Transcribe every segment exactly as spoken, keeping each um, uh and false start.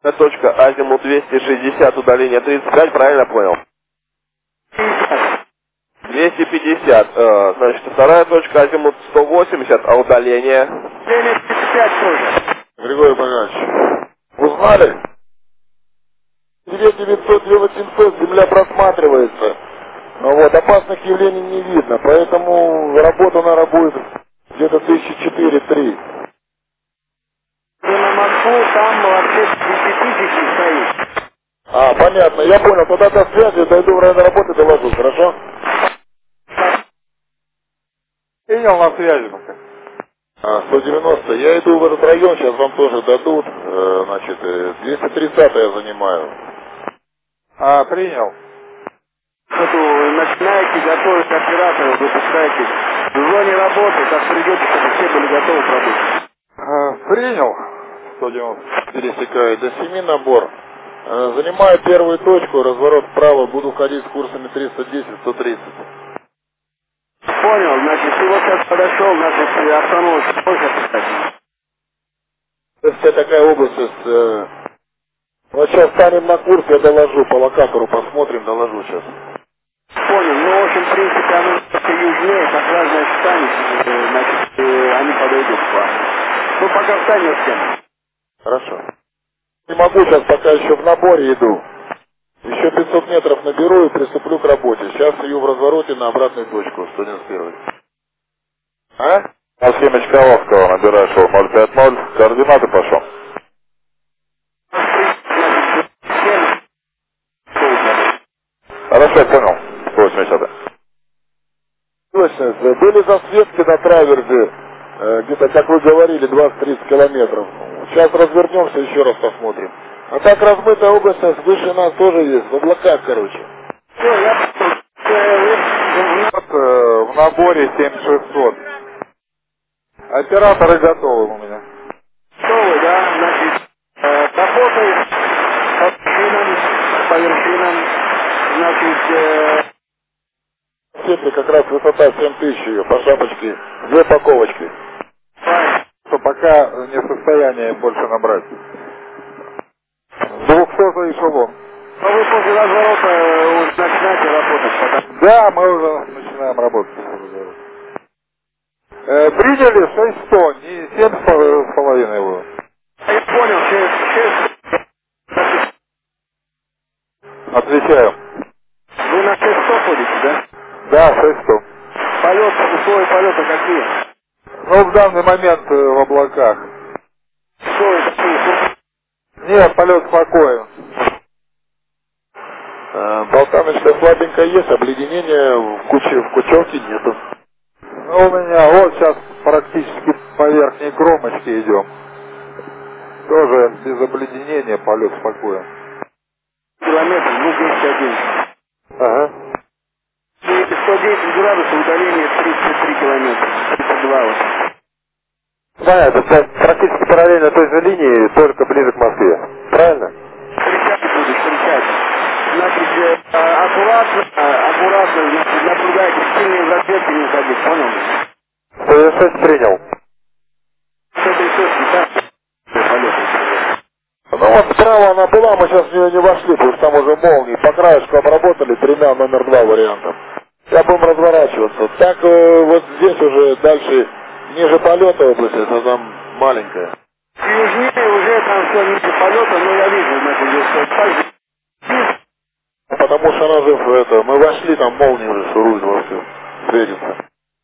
Точка азимут двести шестьдесят, удаление тридцать пять, правильно понял? двести пятьдесят, э, значит, вторая точка азимут сто восемьдесят, а удаление? тридцать пять тоже. Григорий Иванович, узнали? девять девятьсот, две восемьсот, земля просматривается. Ну вот, опасных явлений не видно, поэтому работа, наверное, будет где-то тысяча четыре-три. На Москву там вообще десять тысяч стоит. А, понятно, я понял, тогда до связи, дойду в район работы, доложу, хорошо? Принял на связи пока. А, сто девяносто, я иду в этот район, сейчас вам тоже дадут, э, значит, э, двести тридцать я занимаю. А, принял. Вот начинаете готовить оператора, выпускаете. В зоне работы, как придете, чтобы все были готовы к работе. А, принял. сто девяносто. Пересекаю до семи набор. Э, занимаю первую точку, разворот вправо, буду ходить с курсами триста десять сто тридцать. Понял, значит, ты вот сейчас подошел, значит, остановочку можно писать? Это вся такая область, э, вот сейчас станем на курс, я доложу, по локатору посмотрим, доложу сейчас. Понял, ну, в общем, в принципе, оно немножко южнее, как раз, значит, станет, э, значит, э, они подойдут к вам. Ну, пока встанет всем. Хорошо. Не могу, сейчас пока еще в наборе иду. Еще пятьсот метров наберу и приступлю к работе. Сейчас стою в развороте на обратную точку, сто девяносто первый. А? На схеме Чкаловского набираешь его ноль пять ноль, координаты пошел. Хорошо, понял. сто восемьдесят. Точно, были засветки на траверзе, э, где-то, как вы говорили, двадцать-тридцать километров. Сейчас развернемся, еще раз посмотрим. А так размытая область выше нас тоже есть, в облаках, короче. Все, я... Вот, э, в наборе семь шестьсот. Операторы готовы у меня. Готовы, да, значит, э, работаем по вершинам, по вершинам, значит, э, Сетли как раз высота семь тысяч ее, по шапочке, две упаковочки. Что пока не в состоянии больше набрать. Двухсотый эшелон. а вы после разворота э, уже начинаете работать, потом. Да, мы уже начинаем работать. Э, приняли шесть сто, не семь с половиной было. Я понял, шесть, шесть, Отвечаю. вы на шесть сто ходите, да? Да, шесть сто. Полет, условия полета какие? Ну, в данный момент э, в облаках. Условия какие? Нет, полет спокоен. Э, Болтаночка слабенькая есть, обледенения в куче, в кучевке нету. Ну, у меня вот сейчас практически по верхней кромочке идем. Тоже без обледенения полет спокоен. Километр, ну, двести один. Ага. И сто десять градусов, удаление тридцать три километра. тридцать два вот. Понятно, это практически параллельно той же линии, только ближе к Москве. Правильно? Встречать буду, встречать. Значит, э, а, аккуратно, а, аккуратно, значит, наблюдайте, сильные в разведке не уходить, понял? совершенно принял. С этой точки, да? Полет. Ну вот справа она была, мы сейчас в нее не вошли, потому что там уже молнии. По краешку обработали тремя номер два вариантом. Я будем разворачиваться. Так э, вот здесь уже дальше, ниже полета область, это там маленькая. Южнее уже там все ниже полета, но я вижу, значит, здесь все так. Потому что она же, в это, мы вошли, там молнии уже шуруют вовсю, светится.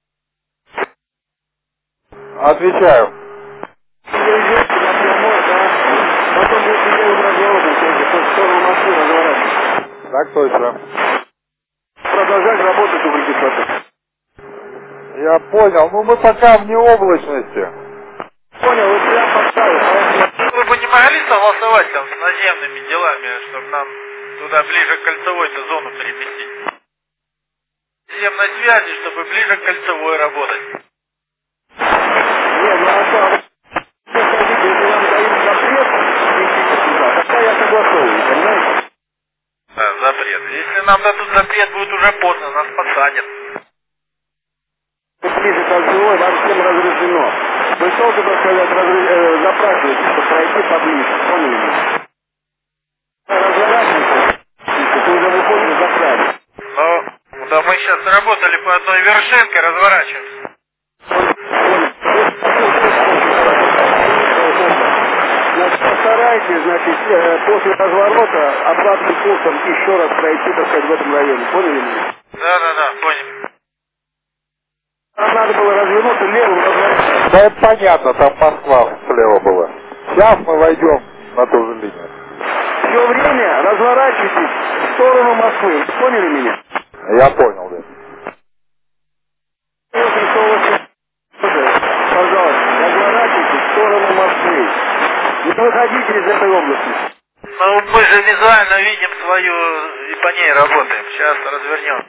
Отвечаю. Идете на прямой, да? Потом будете делать разворотом, то в сторону Москвы разворачивать. Так точно. Продолжать работать у высоты. Я понял. Ну, мы пока вне облачности. Понял, вы прям поставили. Вы бы не могли согласовать там с наземными делами, чтобы нам туда ближе к кольцевой-то зону переместить? Наземной связи, чтобы ближе к кольцевой работать. Не, ну а что? Если нам дают запрет, тогда я согласовываю, понимаете? Да, запрет. Если нам дадут запрет, будет уже поздно, нас посадят. Ближе к кольцевой вам всем разрешено. Вы только, так сказать, разре... э, запрашиваете, чтобы пройти поближе, поняли? Ну да мы сейчас работали по одной вершинке, разворачиваемся. Значит, постарайтесь, значит, после разворота обратным курсом еще раз пройти, так сказать, в этом районе. Поняли меня? Да, да, да, понял. Нам надо было развернуться левым разворотом. Да это понятно, там Москва слева была. Сейчас мы войдем на ту же линию. Все время разворачивайтесь в сторону Москвы. Поняли меня? Я понял, да. Пожалуйста, разворачивайтесь в сторону Москвы. Не выходите из этой области. Ну мы же визуально видим свою и по ней работаем. Сейчас развернем.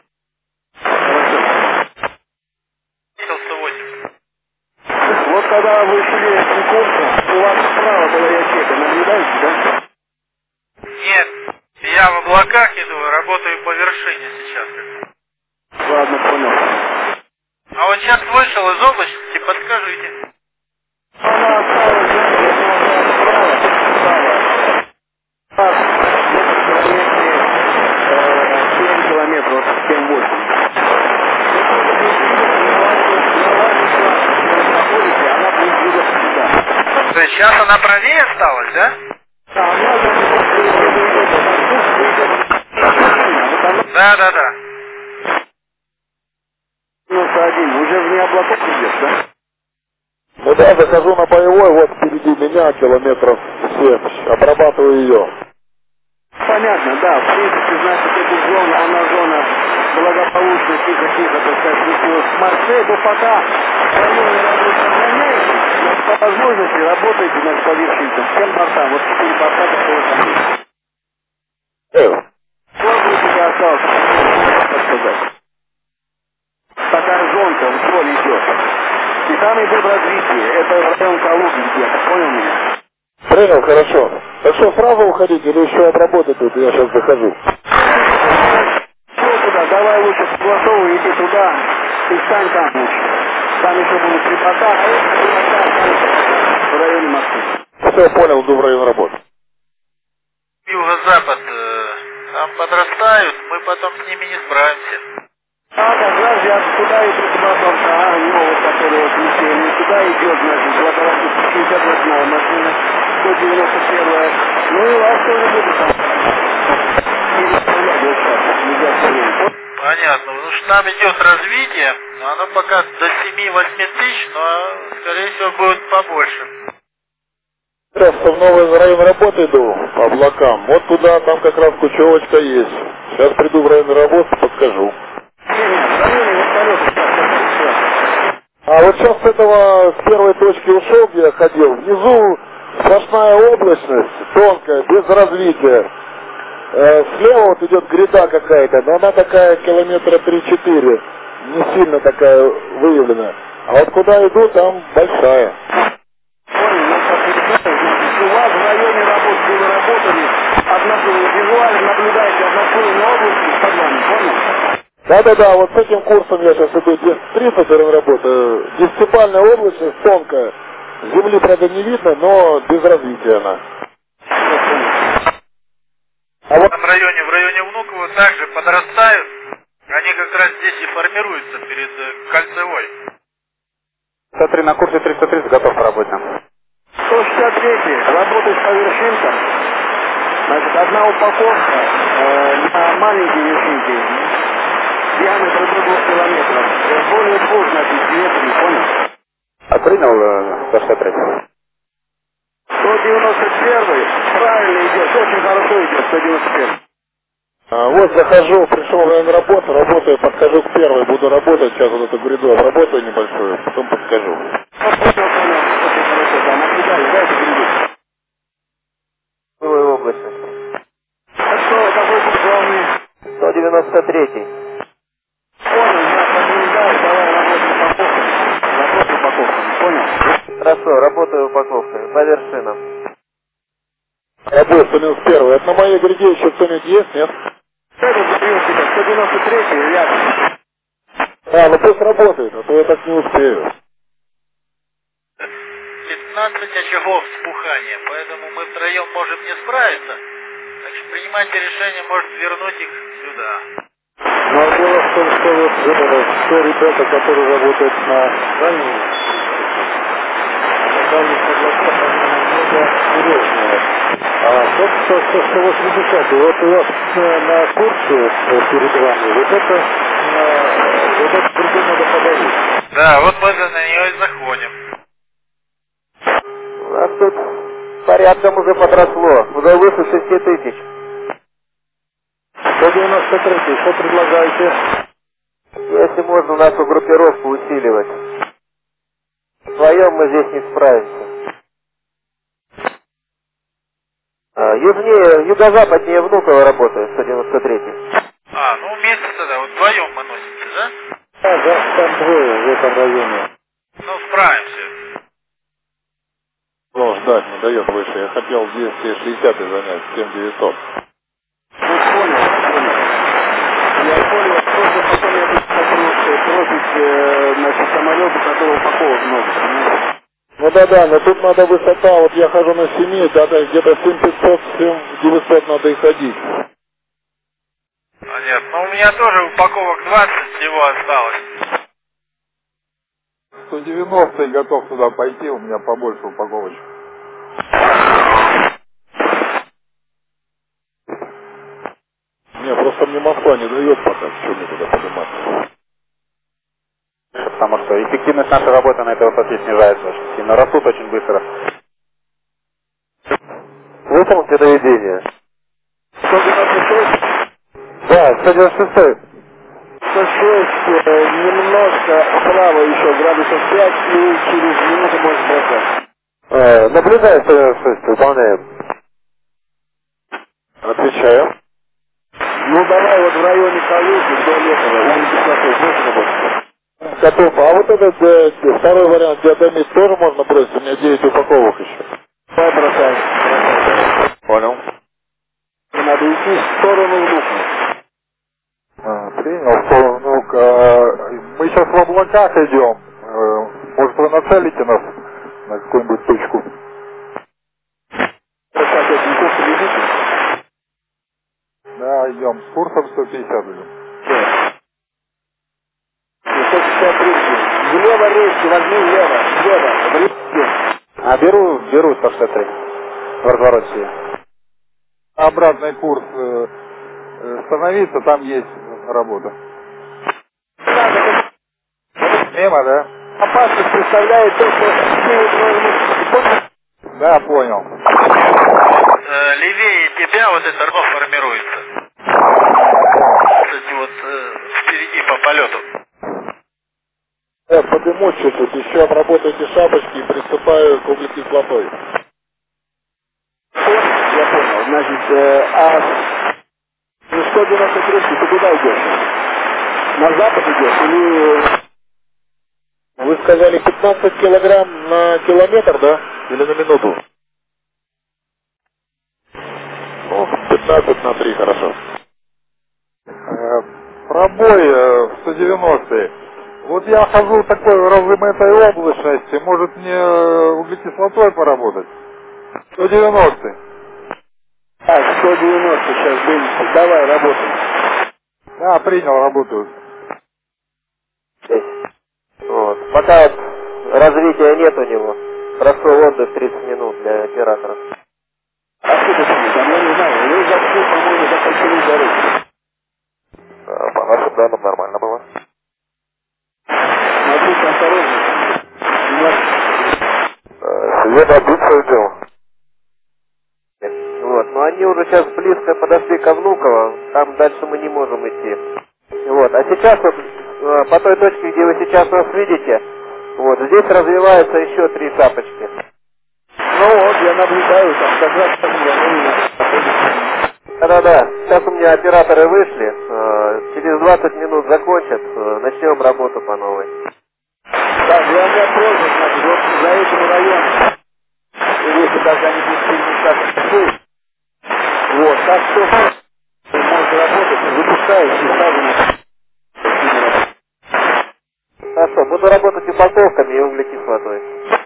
сто восемь. Вот когда вы шли этим курсом, у вас справа была ячейка, наблюдаете, да? Нет, я в облаках иду, работаю по вершине сейчас. Ладно, понял. А вот сейчас вышел из области, подскажите. Она осталась, справа, справа. семь километров, семь-восемь. Она будет двигаться сюда. То есть сейчас она правее осталась, да? Да, да, да. девяносто один, уже вне облаков идешь, да? Ну да, захожу на боевой, вот впереди меня километров семь, обрабатываю ее. Понятно, да, в принципе, значит, эта зона, она зона благополучно, тихо-тихо, так сказать, несет в Марсель, но пока в районе работы сохраняете, значит, по возможности работаете, значит, по вершинкам, всем бортам, вот четыре борта, которые там есть. Э, Сколько у тебя осталось, так сказать? Такая зонка вдоль идет. И там идет развитие, это район Калуги где-то, понял меня? Принял, хорошо. Так что, сразу уходить или еще обработать тут, я сейчас захожу. Все туда, давай лучше согласовывай, иди туда и встань там лучше. Там еще будут три борта, а эти три борта останутся в районе Москвы. Все, понял, иду в район работы. Юго-запад, э, там подрастают, мы потом с ними не справимся. А как раз я туда иду, туда борта, а, новый, который вот веселье, туда идет, значит, локомотив шестьдесят восьмая машина, сто девяносто первая. Ну и вас тоже будет там. Переставлять вот сейчас, нельзя все время. Понятно, потому что там идет развитие, но оно пока до семи-восьми тысяч, но скорее всего будет побольше. Сейчас в новый район работы иду, по облакам. Вот туда, там как раз кучевочка есть. Сейчас приду в район работы, подскажу. А вот сейчас с этого, с первой точки ушел, где я ходил, внизу сплошная облачность, тонкая, без развития. Э, слева вот идет гряда какая-то, но она такая километра три-четыре, не сильно такая выявленная. А вот куда иду, там большая. У вас в районе работы, где вы работали, однослойно, визуально наблюдаете однослойные области под вами, понял? Да-да-да, вот с этим курсом я сейчас иду десять тридцать работаю. Десятипальная область, тонкая. Земли, правда, не видно, но без развития она. А вот в этом районе, в районе Внуково также подрастают, они как раз здесь и формируются перед э, кольцевой. сто три на курсе триста тридцать, готов к работе. сто шестьдесят три, работаешь по вершинкам. Значит, одна упаковка э, на маленькие вершинки, диаметр до двух километров. Более двух, значит, метров, понял? А принял сто шестьдесят три? сто девяносто первый, правильно идет, очень хорошо идет, сто девяносто первый. А, вот захожу, пришел в район работы, работаю, подхожу к первой, буду работать, сейчас вот эту гряду обработаю небольшую, потом подскажу. Новая область. А что, какой путь главный? сто девяносто третий. Понял, я подвигаю, давай работай упаковками. Работай упаковками, понял? Хорошо, работаю упаковкой. По вершинам. Работаю минус первый. Это на моей гряде еще кто-нибудь есть, нет? Это забил тебя, сто девяносто третий, рядом. А, ну пусть работает, а то я так не успею. пятнадцать очагов вспухания, поэтому мы втроем можем не справиться. Так что принимайте решение, может вернуть их сюда. Но дело в том, что вот э, все ребята, которые работают на дальнем, на дальних областях, они немного серьезнее. А тот, что сто восемьдесят, вот у вас э, на курсе э, перед вами, вот это, э, вот это прикольно надо подавить. Да, вот мы на нее и заходим. У нас тут порядком уже подросло. Уже выше шести тысяч. сто девяносто три, что предлагаете? Если можно нашу группировку усиливать. Вдвоем мы здесь не справимся. А, южнее, юго-западнее Внуково работает, сто девяносто три. А, ну вместе тогда, вот вдвоем мы носимся, да? Да, да, там двое в этом районе. Ну, справимся. Ну, ждать не дает выше. Я хотел двести шестьдесят занять, семь девятьсот. Ну, понял, понял. Я понял, просто потом я буду просить, э, значит, самолет, у которого упаковок много, понимаете? Ну да, да, но тут надо высота, вот я хожу на семи, да, да, где-то семь пятьсот, семь девятьсот надо и ходить. Понятно. Ну, у меня тоже упаковок двадцать всего осталось. сто девяносто готов туда пойти, у меня побольше упаковочек. Не, просто мне Москва не дает пока, что мне туда подниматься. Потому что эффективность нашей работы на этой высоте снижается очень сильно, растут очень быстро. Выполните доведение. сто девяносто шесть, Да, сто девяносто шесть. сто шесть, э, немножко вправо еще, градусов пять, и через минуту можно бросать. Э, наблюдаю сто девяносто шесть, выполняем. Отвечаю. Ну, давай вот в районе Калуги, до Летова, или кислотой, больше работать. Готов. А вот этот э, второй вариант диатомит тоже можно бросить, у меня девять упаковок еще. Давай бросай. Понял. Надо идти в сторону Внуково. А, принял, что, ну-ка, мы сейчас в облаках идем. Э, Может, вы нацелите нас на какую-нибудь точку? Бросать этим курсом идите. Да, идем. С курсом сто пятьдесят идем. сто шестьдесят три. Влево резко, возьми влево, влево, в резко. А беру, беру сто шестьдесят три. В развороте. Обратный курс э, э, становиться, там есть работа. Мимо, да? Опасность представляет то, что Да, понял. Э, левее тебя вот это ров формируется. Кстати, вот э, впереди по полету. Я подниму чуть-чуть, еще обработайте шапочки и приступаю к углекислотой. я понял. Значит, э, а ну, сто девяносто три, ты куда идешь? На запад идешь или... Вы сказали пятнадцать килограмм на километр, да? Или на минуту? Ну, пятнадцать на три, хорошо. Э, пробой э, сто девяносто. Вот я хожу в такой размытой облачности, может мне э, углекислотой поработать? сто девяносто. Так, сто девяносто сейчас денежки. Давай, работай. Да, принял, работаю. Вот. Пока вот развития нет у него. Простой отдых тридцать минут для оператора. А что ты там, я не знаю, вы зашли, по-моему, за кольцевую дорогу. А, по нашим данным нормально было. Смотрите, осторожно. У нас... Себе добиться дело. Вот, но они уже сейчас близко подошли ко Внуково, там дальше мы не можем идти. Вот, а сейчас вот э, по той точке, где вы сейчас нас видите, вот, здесь развиваются еще три шапочки. Ну вот, я наблюдаю, там как раз там я Да-да-да, сейчас у меня операторы вышли, э, через двадцать минут закончат, э, начнем работу по новой. Так, главная просьба, значит, вот за этим районом, если когда они будут перемещаться, вот, так что может работать, выпускаешь и сразу на... Хорошо, буду работать упаковками и углекислотой.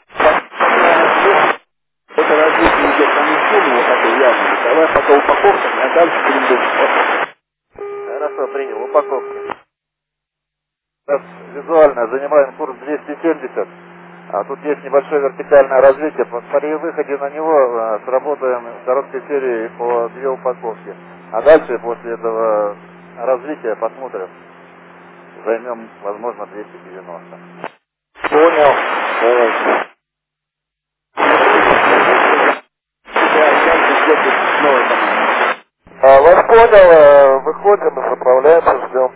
Это развитие идет по Минскому, вот такой явно. Давай пока упаковками, а дальше будем думать. Хорошо, принял. Упаковки. Сейчас визуально занимаем курс двести семьдесят. А тут есть небольшое вертикальное развитие. При выходе на него а, сработаем короткой серии по две упаковки. А дальше после этого развития посмотрим. Займем, возможно, двести девяносто. Понял. Давайте. А, вас понял, выходим, заправляемся, ждем.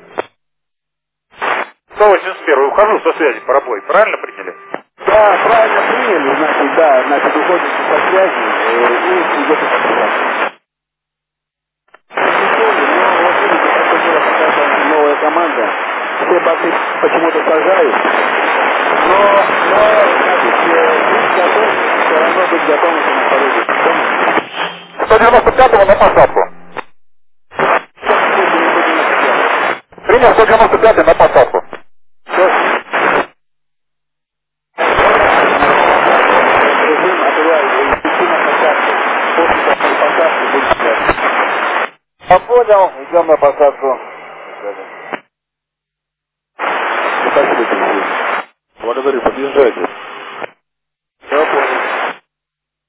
сто восемьдесят один, ухожу со связи по работе, правильно приняли? Да, правильно приняли, значит, да, значит, уходите со связи э, и идете по связи. Но вот видите, как была какая-то новая команда, все баты почему-то сажают, но, но, значит, э, быть готов, все равно быть готовым на пороге. сто девяносто пятого на посадку. Принял сто девяносто пятый на посадку. Режим открывает, идти на посадку. После посадки будет связь. Я понял, идем на посадку. Спасибо, Сергей. Благодарю, подъезжайте.